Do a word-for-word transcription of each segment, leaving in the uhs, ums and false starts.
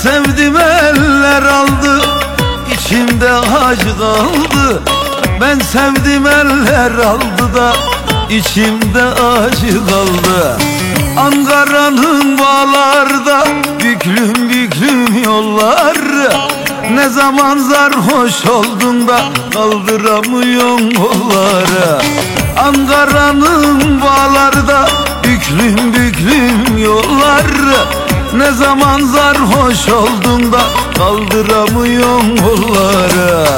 sevdim eller aldı, içimde acı kaldı. Ben sevdim eller aldı da içimde acı kaldı. Ankara'nın bağlarda büklüm büklüm yollar. Ne zaman sarhoş oldun da kaldıramıyorsun kolları. Ankara'nın bağlarda büklüm büklüm yollar. Ne zaman sarhoş oldun da kaldıramıyorsun kolları.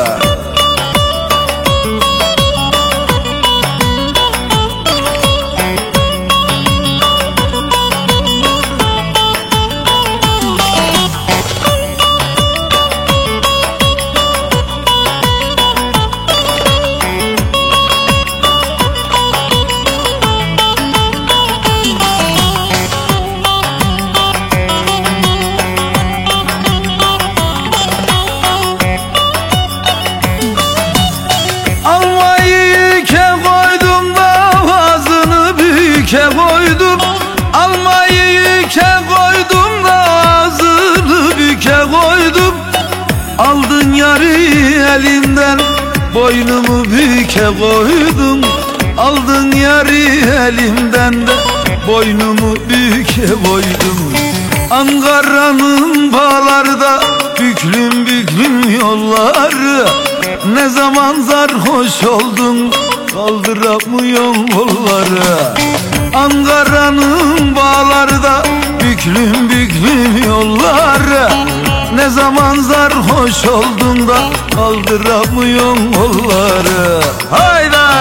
Büke koydum, almayı yüke koydum da ağzını büke koydum. Aldın yarı elimden, boynumu büke koydum. Aldın yarı elimden de boynumu büke koydum. Ankara'nın bağlarda büklüm büklüm yolları. Ne zaman sarhoş oldun kaldıramıyorsun kolları. Ankara'nın bağlarda büklüm büklüm yolları. Ne zaman sarhoş oldun da kaldıramıyorsun kolları. Hayda!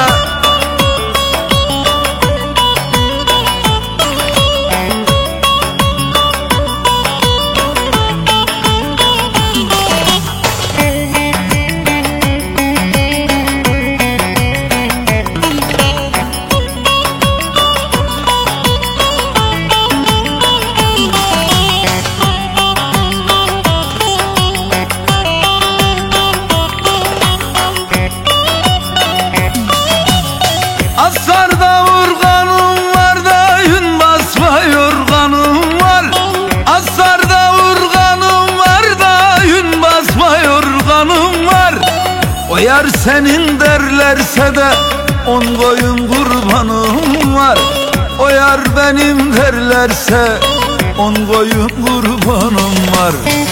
Asarda urganım var da yün basma yorganım var. Asarda urganım var da yün basma yorganım var. O yar senin derlerse de on koyun kurbanım var. O yar benim derlerse on koyun kurbanım var.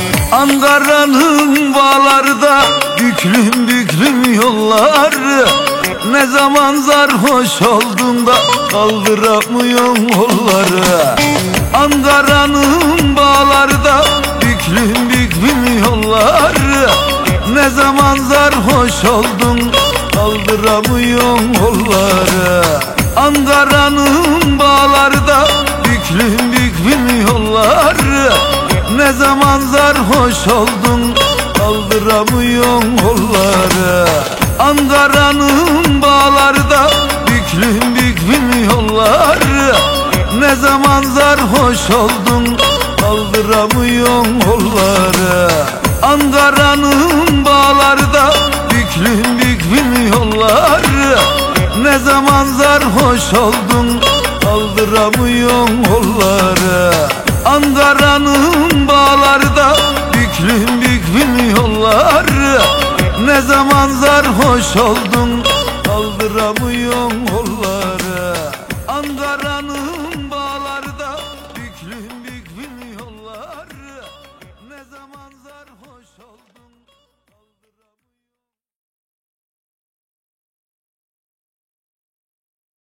Ankara'nın bağlarda büklüm büklüm yollar. Ne zaman sarhoş oldun da kaldıramıyorsun kolları. Ankara'nın bağlarda büklüm büklüm yollar. Ne zaman sarhoş oldun kaldıramıyorsun kolları. Ankara'nın bağlarda büklüm büklüm yollar. Ne zaman sarhoş oldun kaldıramıyorsun kolları. Ankara'nın bağlarda büklüm büklüm yollar. Ne zaman sarhoş oldun kaldıramıyorsun kolları. Ankara'nın bağlarda büklüm büklüm yollar. Ne zaman sarhoş oldun kaldıramıyorsun kolları. Ankara'nın bağlarda büklüm büklüm yollar. Ne zaman sarhoş oldun kaldıramıyorsun kolları. Ankara'nın